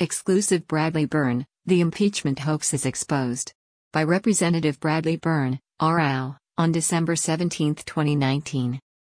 Exclusive Bradley Byrne, the impeachment hoax is exposed. By Representative Bradley Byrne, RL, on December 17, 2019.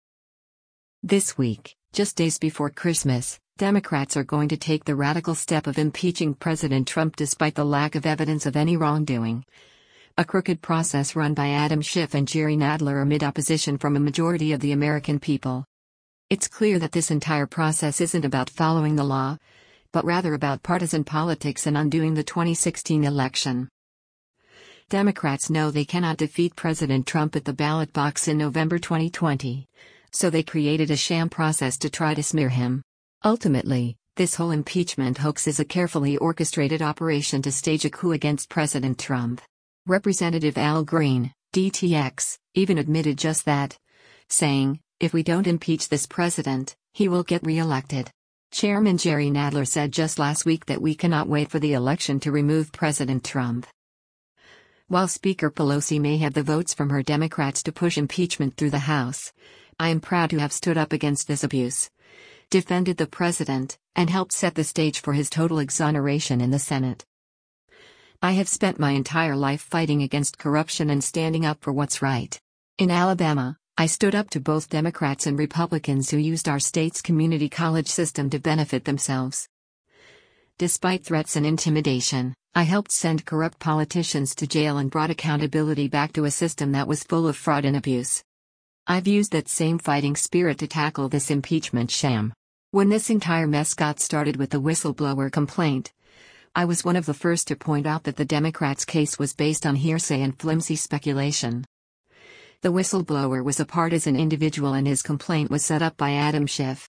This week, just days before Christmas, Democrats are going to take the radical step of impeaching President Trump despite the lack of evidence of any wrongdoing. A crooked process run by Adam Schiff and Jerry Nadler amid opposition from a majority of the American people. It's clear that this entire process isn't about following the law, but rather about partisan politics and undoing the 2016 election. Democrats know they cannot defeat President Trump at the ballot box in November 2020, so they created a sham process to try to smear him. Ultimately, this whole impeachment hoax is a carefully orchestrated operation to stage a coup against President Trump. Representative Al Green, DTX, even admitted just that, saying, "If we don't impeach this president, he will get re-elected." Chairman Jerry Nadler said just last week that we cannot wait for the election to remove President Trump. While Speaker Pelosi may have the votes from her Democrats to push impeachment through the House, I am proud to have stood up against this abuse, defended the president, and helped set the stage for his total exoneration in the Senate. I have spent my entire life fighting against corruption and standing up for what's right. In Alabama, I stood up to both Democrats and Republicans who used our state's community college system to benefit themselves. Despite threats and intimidation, I helped send corrupt politicians to jail and brought accountability back to a system that was full of fraud and abuse. I've used that same fighting spirit to tackle this impeachment sham. When this entire mess got started with the whistleblower complaint, I was one of the first to point out that the Democrats' case was based on hearsay and flimsy speculation. The whistleblower was a partisan individual and his complaint was set up by Adam Schiff.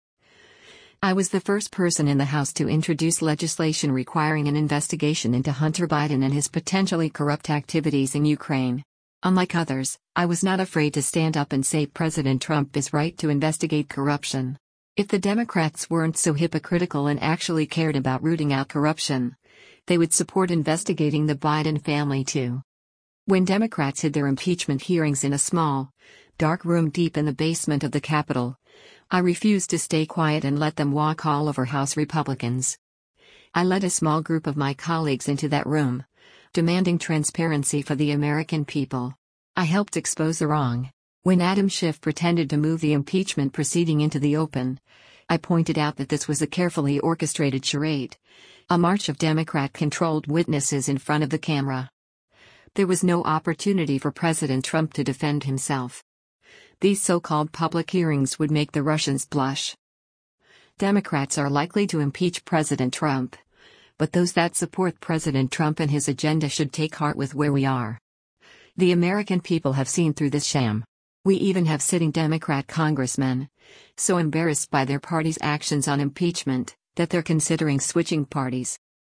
I was the first person in the House to introduce legislation requiring an investigation into Hunter Biden and his potentially corrupt activities in Ukraine. Unlike others, I was not afraid to stand up and say President Trump is right to investigate corruption. If the Democrats weren't so hypocritical and actually cared about rooting out corruption, they would support investigating the Biden family too. When Democrats hid their impeachment hearings in a small, dark room deep in the basement of the Capitol, I refused to stay quiet and let them walk all over House Republicans. I led a small group of my colleagues into that room, demanding transparency for the American people. I helped expose the wrong. When Adam Schiff pretended to move the impeachment proceeding into the open, I pointed out that this was a carefully orchestrated charade, a march of Democrat-controlled witnesses in front of the camera. There was no opportunity for President Trump to defend himself. These so-called public hearings would make the Russians blush. Democrats are likely to impeach President Trump, but those that support President Trump and his agenda should take heart with where we are. The American people have seen through this sham. We even have sitting Democrat congressmen, so embarrassed by their party's actions on impeachment, that they're considering switching parties.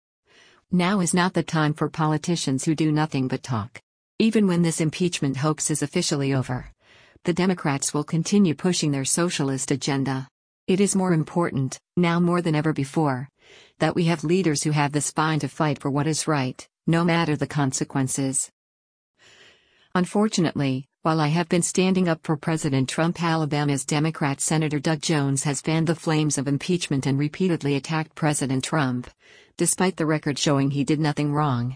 Now is not the time for politicians who do nothing but talk. Even when this impeachment hoax is officially over, the Democrats will continue pushing their socialist agenda. It is more important, now more than ever before, that we have leaders who have the spine to fight for what is right, no matter the consequences. Unfortunately, while I have been standing up for President Trump, Alabama's Democrat Senator Doug Jones has fanned the flames of impeachment and repeatedly attacked President Trump, despite the record showing he did nothing wrong.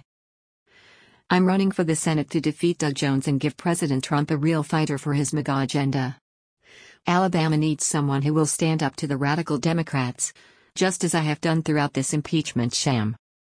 I'm running for the Senate to defeat Doug Jones and give President Trump a real fighter for his MAGA agenda. Alabama needs someone who will stand up to the radical Democrats, just as I have done throughout this impeachment sham.